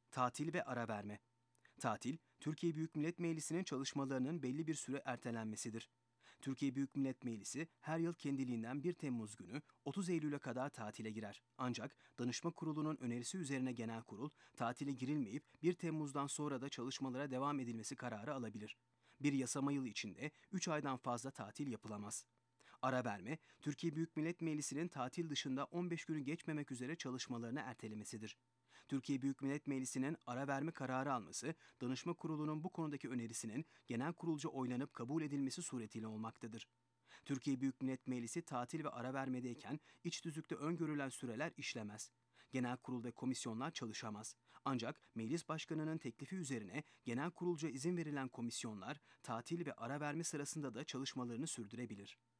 Tatil ve ara verme. Tatil, Türkiye Büyük Millet Meclisi'nin çalışmalarının belli bir süre ertelenmesidir. Türkiye Büyük Millet Meclisi her yıl kendiliğinden 1 Temmuz günü 30 Eylül'e kadar tatile girer. Ancak Danışma Kurulu'nun önerisi üzerine Genel Kurul, tatile girilmeyip 1 Temmuz'dan sonra da çalışmalara devam edilmesi kararı alabilir. Bir yasama yılı içinde 3 aydan fazla tatil yapılamaz. Ara verme, Türkiye Büyük Millet Meclisi'nin tatil dışında 15 günü geçmemek üzere çalışmalarını ertelemesidir. Türkiye Büyük Millet Meclisi'nin ara verme kararı alması, Danışma Kurulu'nun bu konudaki önerisinin genel kurulca oylanıp kabul edilmesi suretiyle olmaktadır. Türkiye Büyük Millet Meclisi tatil ve ara vermedeyken iç tüzükte öngörülen süreler işlemez. Genel kurul ve komisyonlar çalışamaz. Ancak meclis başkanının teklifi üzerine genel kurulca izin verilen komisyonlar tatil ve ara verme sırasında da çalışmalarını sürdürebilir.